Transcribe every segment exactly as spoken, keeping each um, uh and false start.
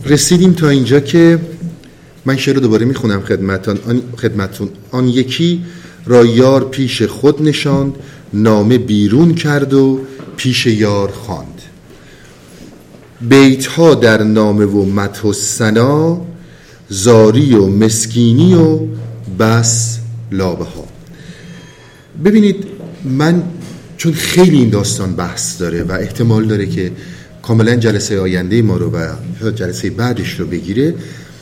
رسیدیم تا اینجا که من شعر رو دوباره میخونم خدمتون. آن خدمتون آن یکی را یار پیش خود نشاند، نامه بیرون کرد و پیش یار خواند. بیت ها در نامه و مدح و ثنا، زاری و مسکینی و بس لابه ها. ببینید، من چون خیلی این داستان بحث داره و احتمال داره که کاملا جلسه آینده ما رو و جلسه بعدش رو بگیره،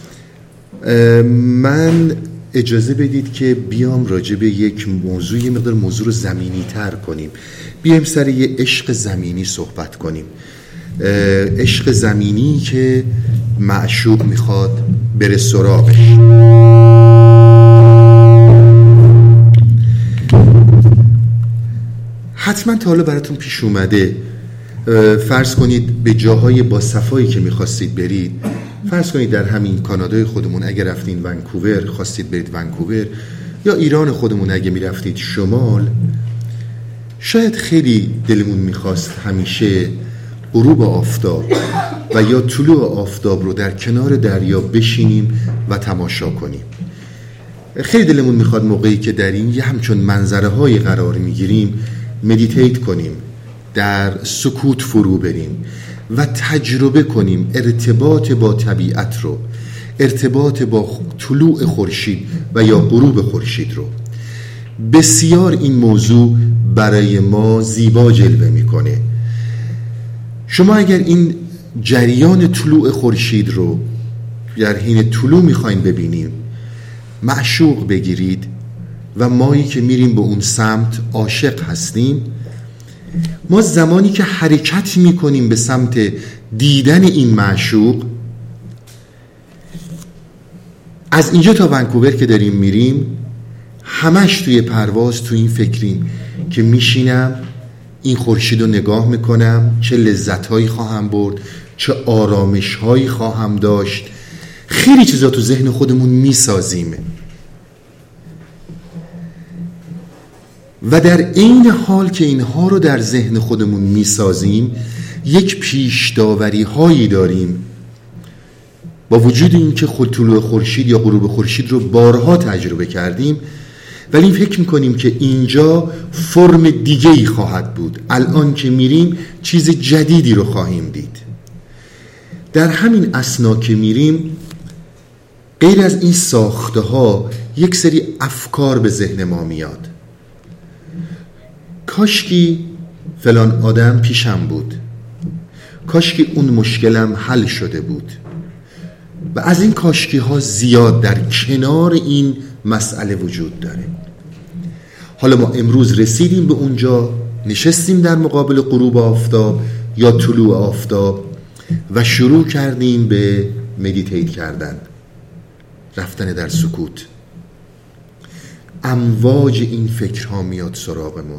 من اجازه بدید که بیام راجع به یک موضوع، یه مقدار موضوع رو زمینی تر کنیم. بیایم سر یه عشق زمینی صحبت کنیم. عشق زمینی که معشوق میخواد بره سراغش. حتما تا حالا براتون پیش اومده، فرض کنید به جاهای با صفایی که میخواستید برید، فرض کنید در همین کانادای خودمون اگه رفتین ونکوور، خواستید برید ونکوور، یا ایران خودمون اگه میرفتید شمال، شاید خیلی دلمون میخواست همیشه غروب آفتاب و یا طلوع آفتاب رو در کنار دریا بشینیم و تماشا کنیم. خیلی دلمون میخواد موقعی که در این یه همچون منظره های قرار میگیریم مدیتیت کنیم، در سکوت فرو بریم و تجربه کنیم ارتباط با طبیعت رو، ارتباط با طلوع خورشید و یا غروب خورشید رو. بسیار این موضوع برای ما زیبا جلوه میکنه. شما اگر این جریان طلوع خورشید رو در حین طلوع میخواین ببینیم، معشوق بگیرید و مایی که میریم به اون سمت عاشق هستیم. ما زمانی که حرکت میکنیم به سمت دیدن این معشوق، از اینجا تا ونکوور که داریم میریم، همش توی پرواز تو این فکریم که میشینم این خورشید رو نگاه میکنم، چه لذتهایی خواهم برد، چه آرامشهایی خواهم داشت. خیلی چیزا تو ذهن خودمون میسازیم و در این حال که اینها رو در ذهن خودمون میسازیم، یک پیش داوری هایی داریم با وجود این که خود طلوع خورشید یا غروب خورشید رو بارها تجربه کردیم، ولی فکر میکنیم که اینجا فرم دیگه‌ای خواهد بود، الان که میریم چیز جدیدی رو خواهیم دید. در همین اثنا که میریم، غیر از این ساخته ها یک سری افکار به ذهن ما میاد. کاشکی فلان آدم پیشم بود، کاشکی اون مشکلم حل شده بود. و از این کاشکی ها زیاد در کنار این مسئله وجود داره. حالا ما امروز رسیدیم به اونجا، نشستیم در مقابل غروب آفتاب یا طلوع آفتاب و شروع کردیم به مدیتیت کردن، رفتن در سکوت. امواج این فکرها میاد سراغمون.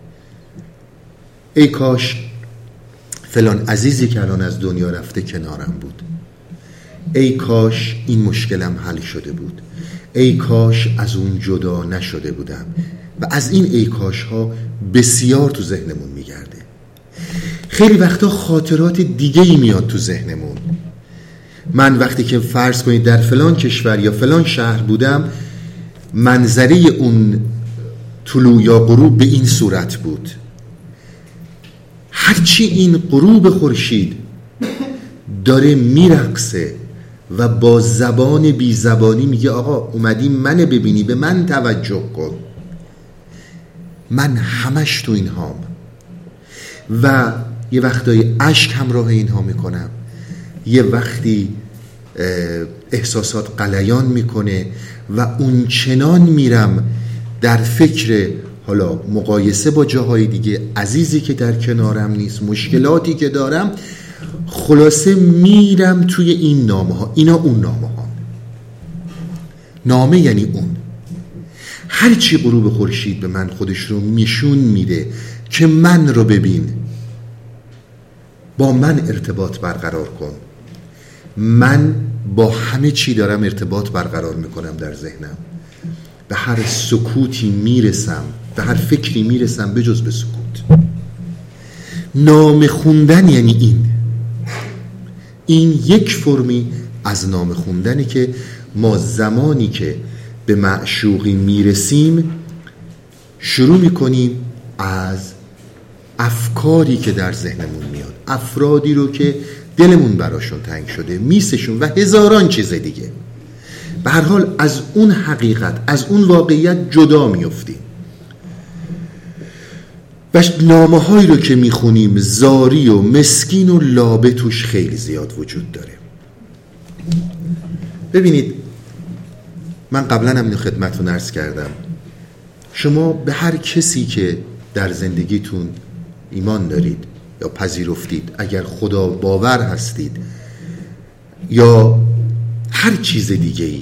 ای کاش فلان عزیزی که الان از دنیا رفته کنارم بود، ای کاش این مشکلم حل شده بود، ای کاش از اون جدا نشده بودم. و از این ای کاش ها بسیار تو ذهنمون میگرده. خیلی وقتا خاطرات دیگه‌ای میاد تو ذهنمون. من وقتی که فرض کنید در فلان کشور یا فلان شهر بودم، منظره اون طلوع یا غروب به این صورت بود. هرچی این غروب خورشید داره میرقصه و با زبان بی زبانی میگه آقا اومدی من ببینی، به من توجه کن، من همش تو این هام. و یه وقتای اشک همراه اینها میکنم، یه وقتی احساسات غلیان میکنه و اون چنان میرم در فکر حالا مقایسه با جاهای دیگه، عزیزی که در کنارم نیست، مشکلاتی که دارم، خلاصه میرم توی این نامه ها. اینا اون نامه ها. نامه یعنی اون. هرچی غروب خورشید به من خودش رو میشون میده که من رو ببین، با من ارتباط برقرار کن. من با همه چی دارم ارتباط برقرار میکنم در ذهنم. به هر سکوتی میرسم، به هر فکری میرسم به جز به سکوت. نام خوندن یعنی این. این یک فرمی از نام خوندنی که ما زمانی که به معشوقی میرسیم شروع میکنیم از افکاری که در ذهنمون میاد، افرادی رو که دلمون براشون تنگ شده، میسشون و هزاران چیز دیگه. به هر حال از اون حقیقت، از اون واقعیت جدا میفتیم و نامه هایی رو که میخونیم زاری و مسکین و لابه توش خیلی زیاد وجود داره. ببینید من قبلا هم اینو خدمتتون عرض کردم، شما به هر کسی که در زندگیتون ایمان دارید یا پذیرفتید، اگر خدا باور هستید یا هر چیز دیگه ای،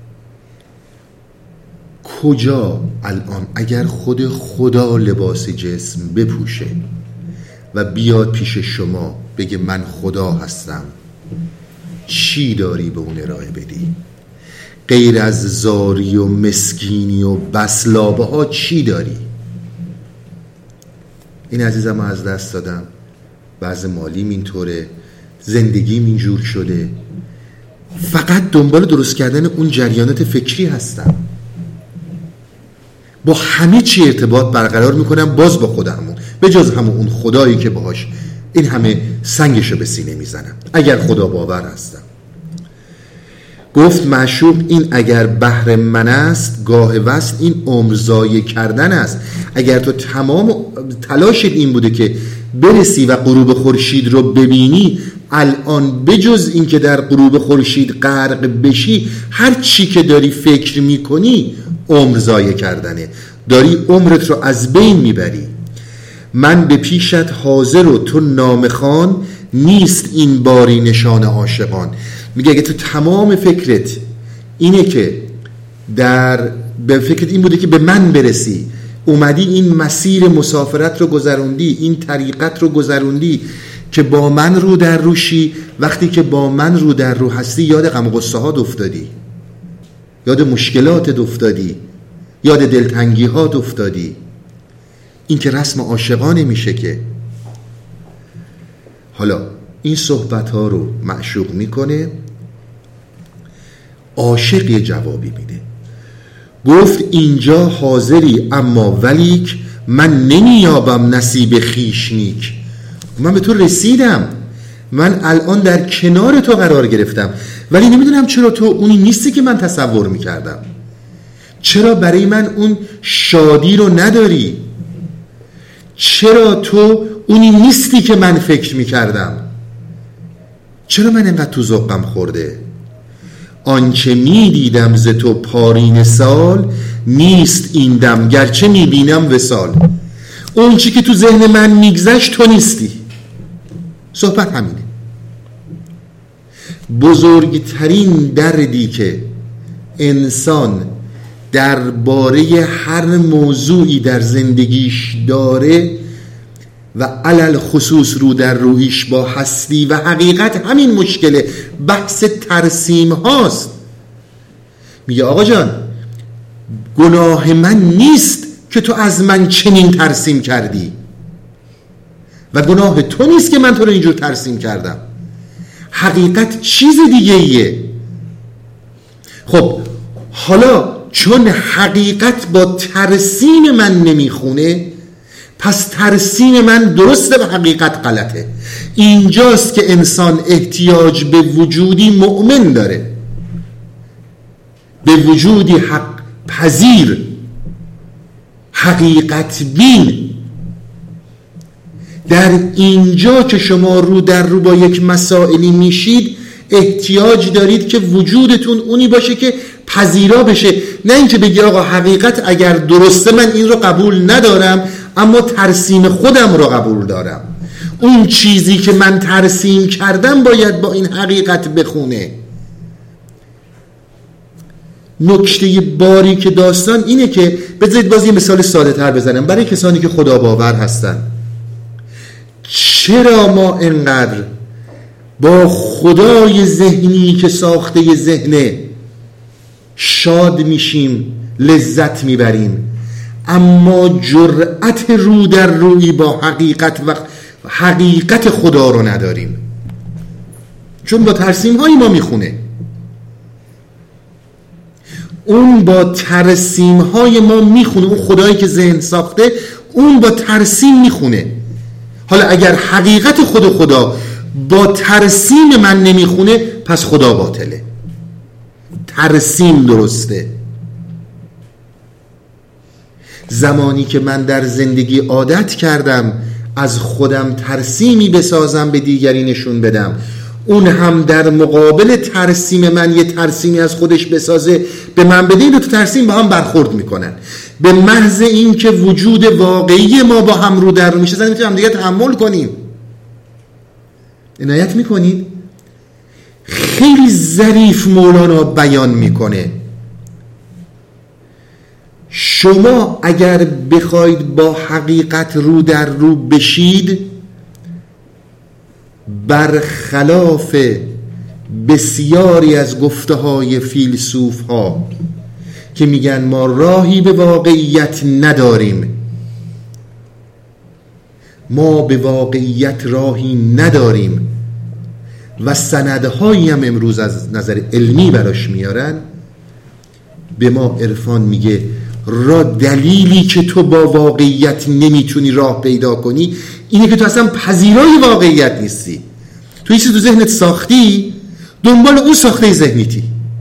کجا الان اگر خود خدا لباس جسم بپوشه و بیاد پیش شما بگه من خدا هستم، چی داری به اون ارائه بدی؟ غیر از زاری و مسکینی و بس لابه ها چی داری؟ این عزیزم از دست دادم، وضع مالیم اینطوره، زندگیم اینجور شده، فقط دنبال درست کردن اون جریانات فکری هستم، با همه چی ارتباط برقرار میکنم باز با خودمون، به جز همون اون خدایی که باهاش این همه سنگشو به سینه میزنم اگر خدا باور هستم. گفت معشوق این اگر بهر من است، گاه وصل این عمر ضایع کردن است. اگر تو تمام تلاشت این بوده که برسی و غروب خورشید رو ببینی، الان بجز این که در غروب خورشید غرق بشی، هر چی که داری فکر میکنی عمر ضایع کردنه، داری عمرت رو از بین میبری. من به پیشت حاضر و تو نامخوان، نیست این باری نشان عاشقان. میگه اگه تو تمام فکرت اینه که در به فکرت این بوده که به من برسی، اومدی این مسیر مسافرت رو گذروندی، این طریقت رو گذروندی که با من رو در روشی، وقتی که با من رو در رو هستی یاد غم و غصه ها افتادی، یاد مشکلات افتادی، یاد دلتنگی ها افتادی. این که رسم عاشقانه میشه که. حالا این صحبت ها رو معشوق میکنه، عاشق یه جوابی میده. گفت اینجا حاضری اما ولیک، من نمیابم نصیب خیش نیک. من به تو رسیدم، من الان در کنار تو قرار گرفتم، ولی نمیدونم چرا تو اونی نیستی که من تصور میکردم. چرا برای من اون شادی رو نداری؟ چرا تو اونی نیستی که من فکر میکردم؟ چرا من اینقدر تو ذوقم خورده؟ آنچه میدیدم ز تو پارین سال، نیست این دم گرچه میبینم وصال. اون چی که تو ذهن من میگذشت تو نیستی. صحبت همینه. بزرگترین دردی که انسان درباره هر موضوعی در زندگیش داره و علل خصوص رو در رویش با هستی و حقیقت همین مشکله، بحث ترسیم هاست. میگه آقا جان گناه من نیست که تو از من چنین ترسیم کردی و گناه تو نیست که من تو رو اینجور ترسیم کردم. حقیقت چیز دیگه ایه. خب حالا چون حقیقت با ترسیم من نمیخونه، پس ترسیم من درسته و حقیقت غلطه. اینجاست که انسان احتیاج به وجودی مؤمن داره، به وجودی حق پذیر، حقیقت بین. در اینجا که شما رو در رو با یک مسائلی میشید، احتیاج دارید که وجودتون اونی باشه که پذیرا بشه، نه اینکه بگی آقا حقیقت اگر درسته من این رو قبول ندارم، اما ترسیم خودم رو قبول دارم. اون چیزی که من ترسیم کردم باید با این حقیقت بخونه. نکته باری که داستان اینه که بذارید باز یه مثال ساده تر بزنم برای کسانی که خدا باور هستن. چرا ما انقدر با خدای ذهنی که ساخته ذهنه شاد میشیم، لذت میبریم، اما جرأت رو در روی با حقیقت و حقیقت خدا رو نداریم؟ چون با ترسیم های ما میخونه. اون با ترسیم های ما میخونه. اون خدایی که ذهن ساخته اون با ترسیم میخونه. حالا اگر حقیقت خود خدا با ترسیم من نمیخونه، پس خدا باطله. ترسیم درسته. زمانی که من در زندگی عادت کردم از خودم ترسیمی بسازم به دیگری نشون بدم، اون هم در مقابل ترسیم من یه ترسیمی از خودش بسازه به من بده، این دو تا ترسیم با هم برخورد میکنن. به محض این که وجود واقعی ما با هم رو در رو میشه، زن میتونیم هم دیگه تحمل کنیم. عنایت میکنید؟ خیلی ظریف مولانا بیان میکنه شما اگر بخواید با حقیقت رو در رو بشید، برخلاف بسیاری از گفته های فیلسوف ها که میگن ما راهی به واقعیت نداریم، ما به واقعیت راهی نداریم و سندهایی هم امروز از نظر علمی براش میارن، به ما عرفان میگه را دلیلی که تو با واقعیت نمیتونی راه پیدا کنی اینه که تو اصلا پذیرای واقعیت نیستی. تو یه چیز تو ذهنت ساختی، دنبال اون ساخته ذهنیتی.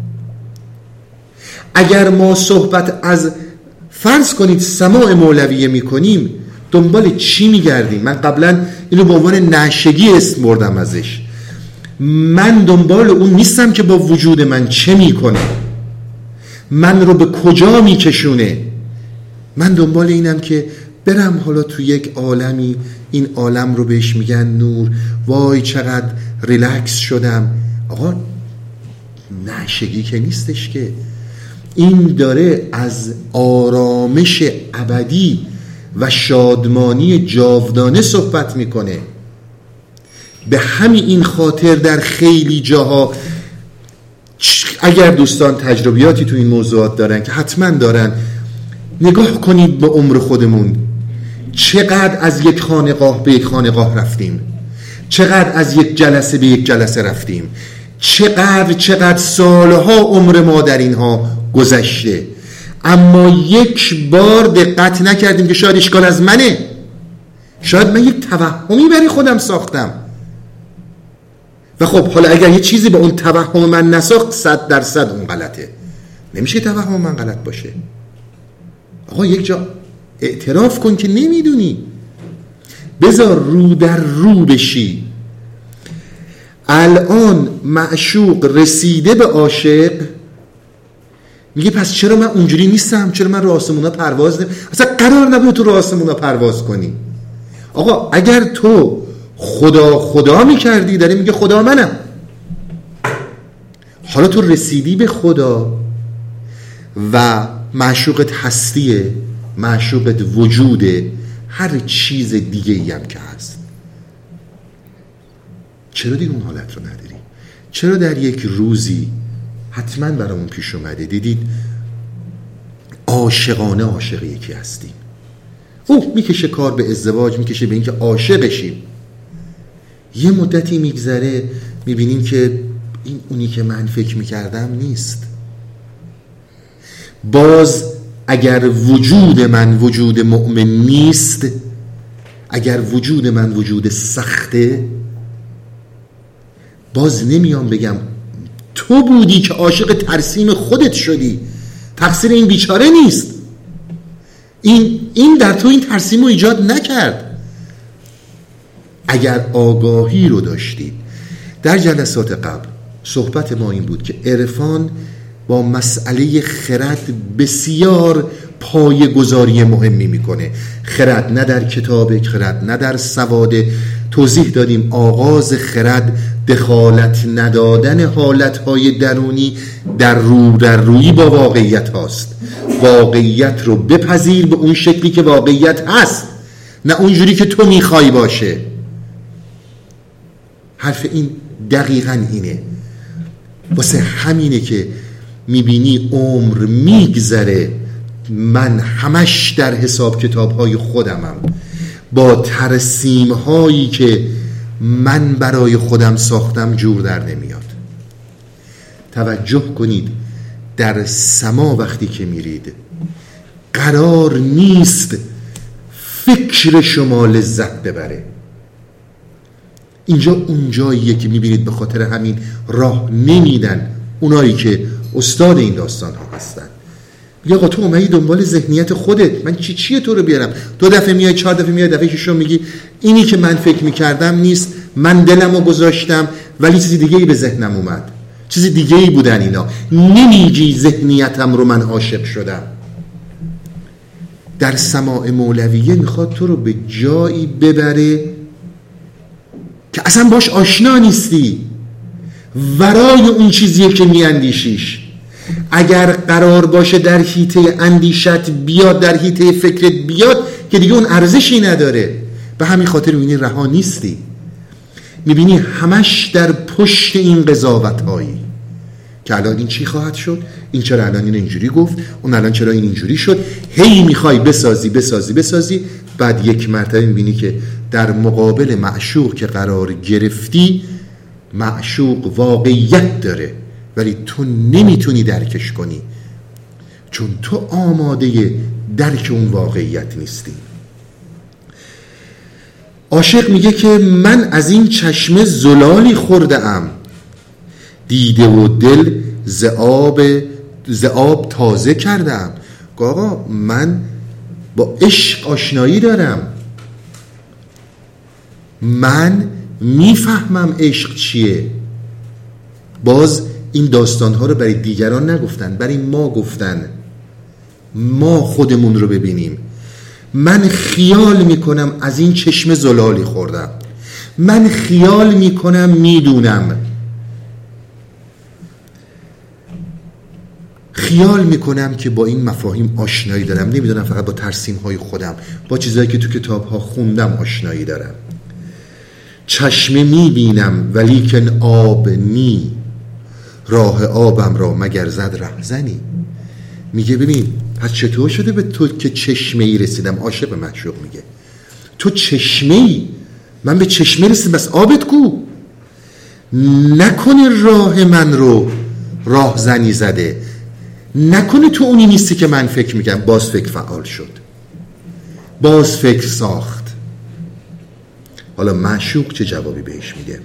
اگر ما صحبت از فرض کنید سماع مولویه میکنیم، دنبال چی میگردیم؟ من قبلا اینو به عنوان نشگی اسم بردم ازش. من دنبال اون نیستم که با وجود من چه میکنه، من رو به کجا میکشونه. من دنبال اینم که برم حالا تو یک عالمی، این عالم رو بهش میگن نور، وای چقدر ریلکس شدم. آقا نشگی که نیستش که، این داره از آرامش ابدی و شادمانی جاودانه صحبت میکنه. به همین این خاطر در خیلی جاها، اگر دوستان تجربیاتی تو این موضوعات دارن که حتما دارن، نگاه کنید به عمر خودمون، چقدر از یک خانقاه به یک خانقاه رفتیم، چقدر از یک جلسه به یک جلسه رفتیم، چقدر چقدر سالها عمر ما در اینها گذشته، اما یک بار دقت نکردیم که شاید اشکال از منه، شاید من یک توهمی برای خودم ساختم. و خب حالا اگر یه چیزی به اون توهم من نساخت، صد درصد اون غلطه. نمیشه توهم من غلط باشه. آقا یک جا اعتراف کن که نمیدونی، بذار رو در رو بشی. الان معشوق رسیده به عاشق، میگه پس چرا من اونجوری نیستم؟ چرا من رو آسمونا پرواز نمی؟ اصلا قرار نبود تو رو آسمونا پرواز کنی. آقا اگر تو خدا خدا میکردی، داره میگه خدا منم. حالا تو رسیدی به خدا و معشوقت هستیه، معشوقت وجوده، هر چیز دیگه ای هم که هست. چرا دیگه اون حالت رو نداری؟ چرا در یک روزی حتما برامون پیش اومده دیدید عاشقانه عاشق یکی هستیم، او میکشه کار به ازدواج، میکشه به اینکه عاشق شیم، یه مدتی میگذره میبینیم که این اونی که من فکر میکردم نیست. باز اگر وجود من وجود مؤمن نیست، اگر وجود من وجود سخته، باز نمیام بگم تو بودی که عاشق ترسیم خودت شدی، تقصیر این بیچاره نیست، این این در تو این ترسیم رو ایجاد نکرد. اگر آگاهی رو داشتید، در جلسات قبل صحبت ما این بود که عرفان با مسئله خرد بسیار پایه‌گذاری مهمی میکنه. خرد نه در کتاب، خرد نه در سواده. توضیح دادیم آغاز خرد دخالت ندادن حالتهای درونی در رو در روی با واقعیت هاست. واقعیت رو بپذیر به اون شکلی که واقعیت هست، نه اونجوری که تو میخوای باشه. حرف این دقیقاً اینه. واسه همینه که میبینی عمر میگذره، من همش در حساب کتابهای خودمم، با ترسیمهایی که من برای خودم ساختم جور در نمیاد. توجه کنید در سما وقتی که میرید قرار نیست فکر شما لذت ببره. اینجا اون جاییه که میبینید به خاطر همین راه نمیدن اونایی که استاد این داستان ها هستن. یا آقا تو اومدی دنبال ذهنیت خودت، من چی چیه تو رو بیارم؟ دو دفعه میای، چهار دفعه میای، دفعه ششم میگی اینی که من فکر میکردم نیست، من دلمو گذاشتم ولی چیزی دیگه ای به ذهنم اومد، چیزی دیگه ای بودن اینا. نمیگی ذهنیتم رو من عاشق شدم. در سماع مولویه میخواد تو رو به جایی ببره که اصلا باش آشنا نیستی، ورای اون چیزیه که میاندیشیش. اگر قرار باشه در حیطه اندیشت بیاد، در حیطه فکرت بیاد، که دیگه اون ارزشی نداره. به همین خاطر میبینی رها نیستی، میبینی همش در پشت این قضاوت هایی که الان این چی خواهد شد، این چرا الان این اینجوری گفت، اون الان چرا این اینجوری شد. هی میخوای بسازی بسازی بسازی، بعد یک مرتبه میبینی که در مقابل معشوق که قرار گرفتی، معشوق واقعیت داره ولی تو نمیتونی درکش کنی، چون تو آماده درک اون واقعیت نیستی. عاشق میگه که من از این چشمه زلالی خورده ام، دیده و دل ز آب ز آب تازه کردم. آقا من با عشق آشنایی دارم، من میفهمم عشق چیه. باز این داستانها رو برای دیگران نگفتن، برای ما گفتن، ما خودمون رو ببینیم. من خیال میکنم از این چشم زلالی خوردم، من خیال میکنم میدونم، خیال میکنم که با این مفاهیم آشنایی دارم، نمیدونم فقط با ترسیم های خودم، با چیزایی که تو کتاب ها خوندم آشنایی دارم. چشمه میبینم ولیکن آب نی، راه آبم را مگر زد رهزنی. میگه ببین پس چطور شده به تو که چشمه ای رسیدم؟ عاشق به معشوق میگه تو چشمه ای، من به چشمه رسیدم، بس آبت کو؟ نکنه راه من رو راهزنی زده، نکنه تو اونی نیستی که من فکر میگم. باز فکر فعال شد، باز فکر ساخت. حالا معشوق چه جوابی بهش میده؟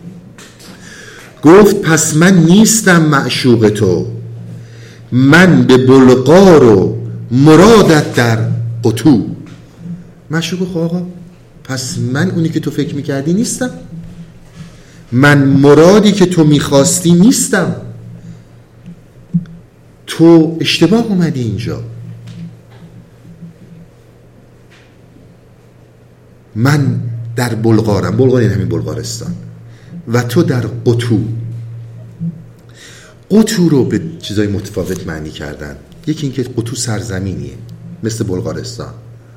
گفت پس من نیستم معشوق تو، من به بلغار و مرادت در قطو. معشوق خب آقا پس من اونی که تو فکر میکردی نیستم، من مرادی که تو میخواستی نیستم، تو اشتباه اومدی اینجا. من در بلغارم، بلغار این همین بلغارستان، و تو در قطو. قطو رو به چیزای متفاوت معنی کردن. یکی این که قطو سرزمینیه مثل بلغارستان،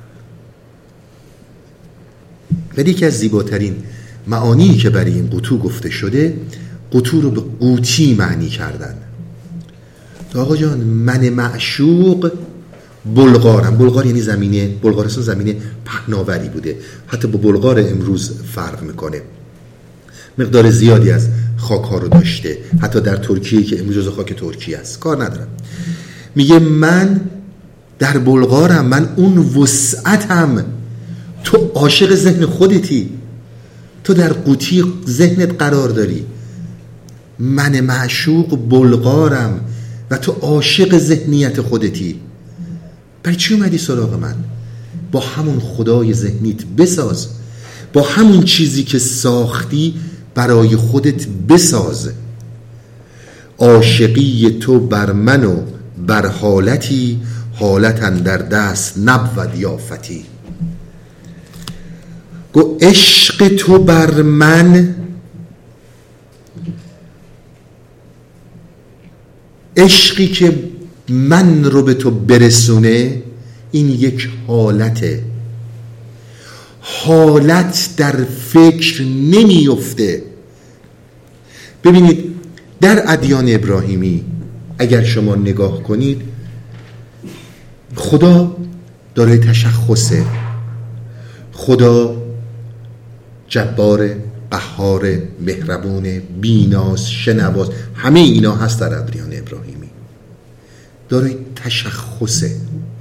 ولی یکی از زیباترین معانی که برای این قطو گفته شده، قطو رو به قوطی معنی کردن. تو آقا جان من معشوق بلغارم، بلغار یعنی زمینه، بلغارستان زمینه پهناوری بوده، حتی با بلغار امروز فرق میکنه، مقدار زیادی از خاک ها رو داشته، حتی در ترکیه که امروز خاک ترکیه است، کار ندارم. میگه من در بلغارم، من اون وسعتم، تو عاشق ذهن خودتی، تو در قوطی ذهنت قرار داری. من معشوق بلغارم و تو عاشق ذهنیت خودتی. برای چی اومدی سراغ من؟ با همون خدای ذهنیت بساز، با همون چیزی که ساختی برای خودت بساز. عاشقی تو بر من و بر حالتی، حالتن در دست نبود یافتی. گو عشق تو بر من، عشقی که من رو به تو برسونه، این یک حالته. حالت در فکر نمیفته. ببینید در ادیان ابراهیمی اگر شما نگاه کنید، خدا داره تشخصه، خدا جبار، قهار، مهربون، بیناس، شنواس، همه اینا هست در ادریان ابراهیمی. دارای تشخصه.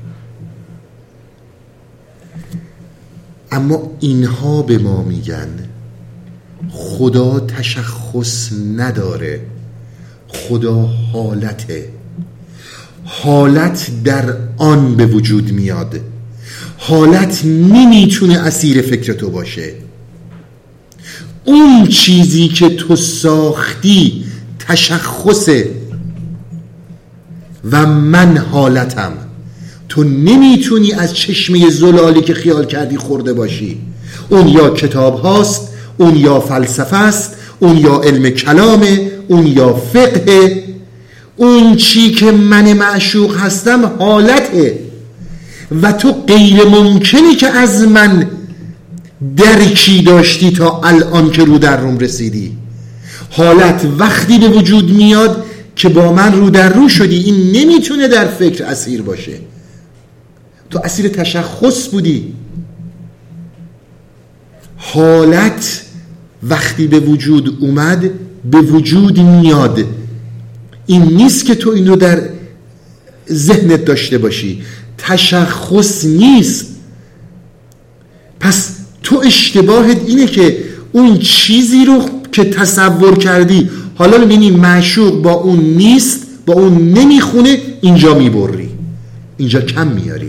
اما اینها به ما میگن خدا تشخص نداره، خدا حالته. حالت در آن به وجود میاد. حالت نمیتونه اسیر فکر تو باشه. اون چیزی که تو ساختی تشخصه و من حالتم. تو نمیتونی از چشمه زلالی که خیال کردی خورده باشی. اون یا کتاب هاست، اون یا فلسفه است، اون یا علم کلامه، اون یا فقه. اون چی که من معشوق هستم حالته و تو غیر ممکنی که از من درکی داشتی تا الان که رو در روم رسیدی. حالت وقتی به وجود میاد که با من رو در رو شدی. این نمیتونه در فکر اسیر باشه. تو اسیر تشخص بودی. حالت وقتی به وجود اومد به وجود میاد. این نیست که تو این رو در ذهنت داشته باشی. تشخص نیست. پس تو اشتباهت اینه که اون چیزی رو که تصور کردی حالا ببینی معشوق با اون نیست، با اون نمیخونه، اینجا میبری، اینجا کم میاری.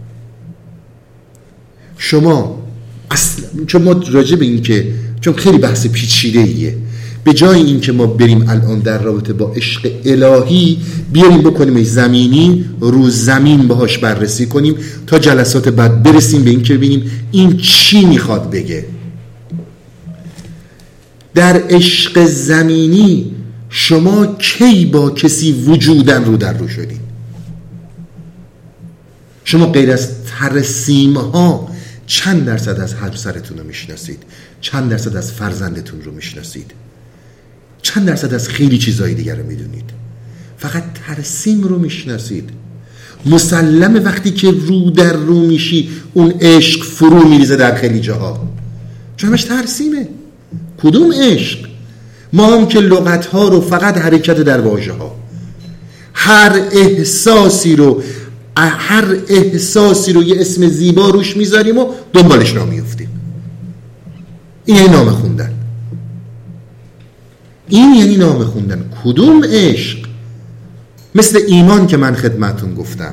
شما اصلا چون ما راجع به این که چون خیلی بحث پیچیده ایه، به جای این که ما بریم الان در رابطه با عشق الهی بیاریم بکنیم زمینی، رو زمین باهاش بررسی کنیم تا جلسات بعد برسیم به این که ببینیم این چی میخواد بگه. در عشق زمینی شما کی با کسی وجودن رو در رو شدین؟ شما غیر از ترسیم ها چند درصد از همسرتون رو میشناسید؟ چند درصد از فرزندتون رو میشناسید؟ چند درصد از خیلی چیزهای دیگر رو میدونید؟ فقط ترسیم رو میشناسید. مسلمه وقتی که رو در رو میشی اون عشق فرو میریزه در خیلی جاها، چون همش ترسیمه. کدوم عشق؟ ما هم که لغت ها رو فقط حرکت در واژه ها، هر احساسی رو هر احساسی رو یه اسم زیبا روش میذاریم و دنبالش را میفتیم. این یعنی نام خوندن. این یعنی نام خوندن. کدوم عشق؟ مثل ایمان که من خدمتون گفتم.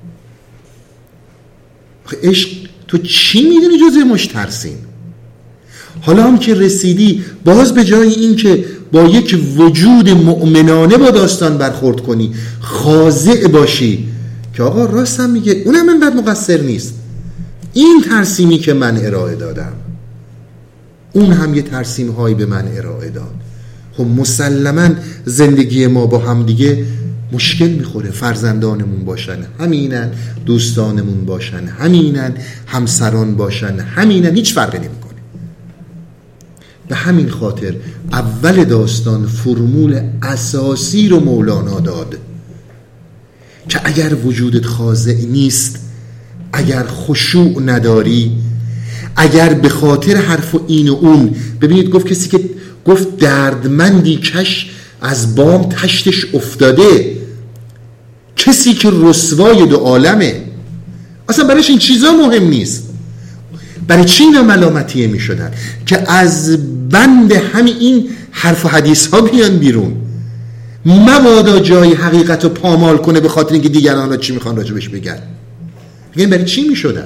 عشق تو چی میدونی جزء مش ترسیم؟ حالا هم که رسیدی باز به جای این که با یک وجود مؤمنانه با داستان برخورد کنی، خاضع باشی که آقا راستم میگه، اونم من بد مقصر نیست، این ترسیمی که من ارائه دادم اون هم یه ترسیم هایی به من ارائه داد. خب مسلما زندگی ما با هم دیگه مشکل میخوره. فرزندانمون باشن همینن، دوستانمون باشن همینن، همسران باشن همینن، هیچ فرقی نمیکنه. به همین خاطر اول داستان فرمول اساسی رو مولانا داد که اگر وجودت خاضع نیست، اگر خشوع نداری، اگر به خاطر حرف و این و اون، ببینید گفت کسی که گفت دردمندی کش از بام تشتش افتاده، کسی که رسوای دو عالمه، اصلا برایش این چیزا مهم نیست. برای چی اینا ملامتیه می شدن؟ که از بند همین این حرف و حدیث ها بیان بیرون. مبادا جای حقیقت رو پامال کنه به خاطر اینکه دیگران ها چی میخوان راجبش بگن. این برای چی می شدن؟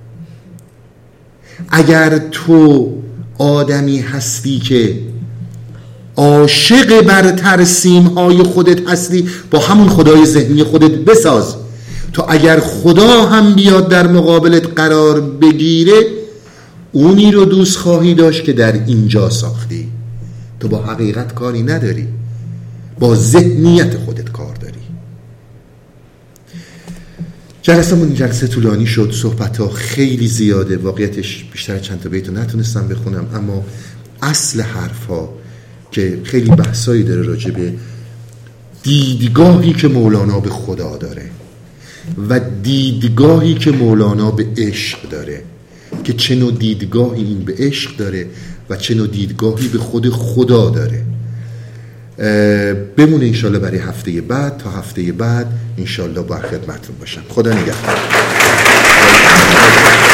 اگر تو آدمی هستی که عاشق بر ترسیم های خودت هستی، با همون خدای ذهنی خودت بساز. تو اگر خدا هم بیاد در مقابلت قرار بگیره، اونی رو دوست خواهی داشت که در اینجا ساختی. تو با حقیقت کاری نداری، با ذهنیت خودت کار داری. جلسمون جلسه طولانی شد، صحبت ها خیلی زیاده، واقعیتش بیشتر چند تا بیت رو نتونستم بخونم، اما اصل حرف ها که خیلی بحثایی داره راجع به دیدگاهی که مولانا به خدا داره و دیدگاهی که مولانا به عشق داره، که چه نوع دیدگاهی این به عشق داره و چه نوع دیدگاهی به خود خدا داره. بمونه انشالله برای هفته بعد. تا هفته بعد انشالله با خدمتتون باشم. خدا نگهدار.